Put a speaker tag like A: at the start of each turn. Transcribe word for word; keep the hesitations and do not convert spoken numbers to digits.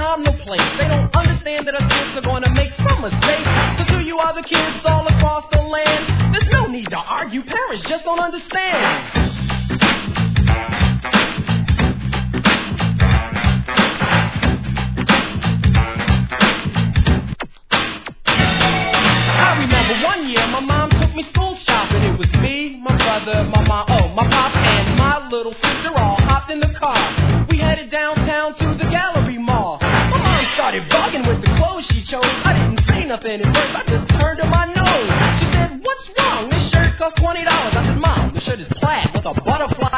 A: time, no place. They don't understand that us kids are gonna make some mistakes. So to you other kids all across the land, there's no need to argue. Parents just don't understand. One year, my mom took me school shopping. It was me, my brother, my mom, oh, my pop, and my little sister all hopped in the car. We headed downtown to the Gallery Mall. My mom started bugging with the clothes she chose. I didn't say nothing at first, I just turned to my nose. She said, "What's wrong? This shirt cost twenty dollars. I said, "Mom, the shirt is plaid with a butterfly